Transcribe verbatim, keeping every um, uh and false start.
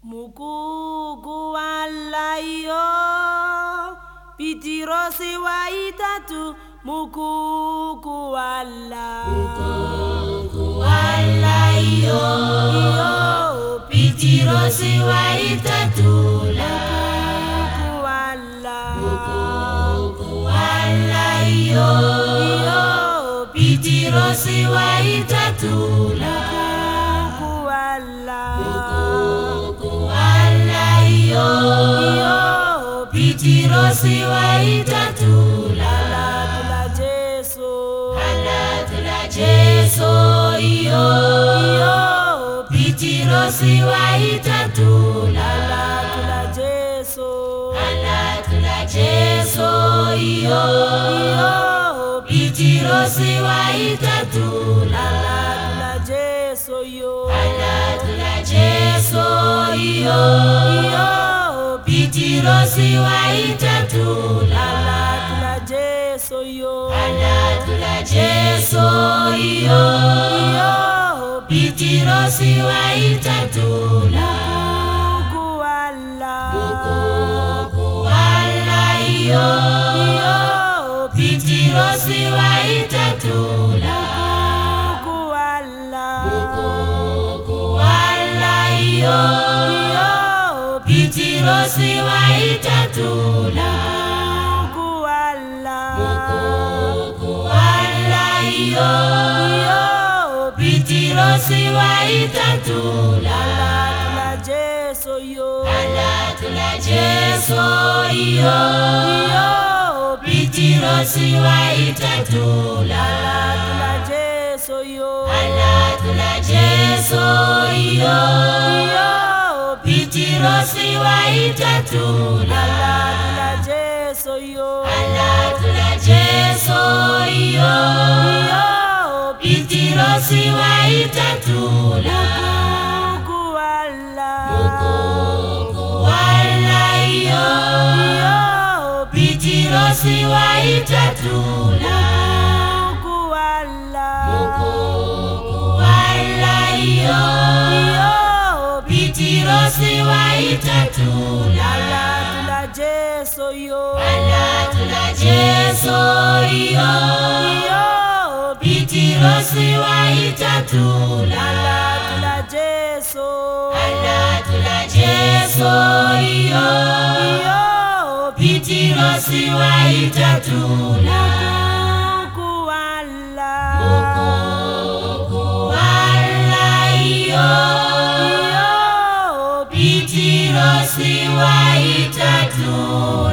Mukuku walayo Pitirosi wa itatu Mukuku wala Mukuku walayo Pitirosi wa itatu Mukuku wala Mukuku walayo Pitirosi wa itatu Mukuku wala Pitirosi wa itatu Ala tula Jesu Ala tula Jesu iyo Pitirosi wa itatu Ala tula Jesu Ala tula Jesu iyo Pitirosi wa itatu Ala tula Jesu yo Ala tula Jesu iyo Pitirosi wa itatu Ala tula Jesu yo Ala tula Jesu iyo Pitirosi wa itatu Mukuku wala Mukuku wala iyo Pitirosi wa itatu Mukuku wala Mukuku wala iyo Pitirosi wa itatu Mukuku wala Mukuku wala iyo Pitirosi wa itatu Ala tula Jesu yo Ala tula Jesu iyo Pitirosi wa itatu Ala tula Jesu yo Ala tula Jesu iyo Pitirosi wa itatu Ala tula Jesu yo Ala tula Jesu iyo Pitirosi wa itatu Mukuku wala Mukuku wala iyo Pitirosi wa itatu Mukuku wala Mukuku wala iyo Pitirosi wa itatu Ala tula Jesu yo Ala tula Jesu iyo Pitirosi wa itatu Ala tula Jesu Ala tula Jesu iyo Pitirosi wa itatu Mukuku wala Mukuku wala iyo Pitirosi wa itatu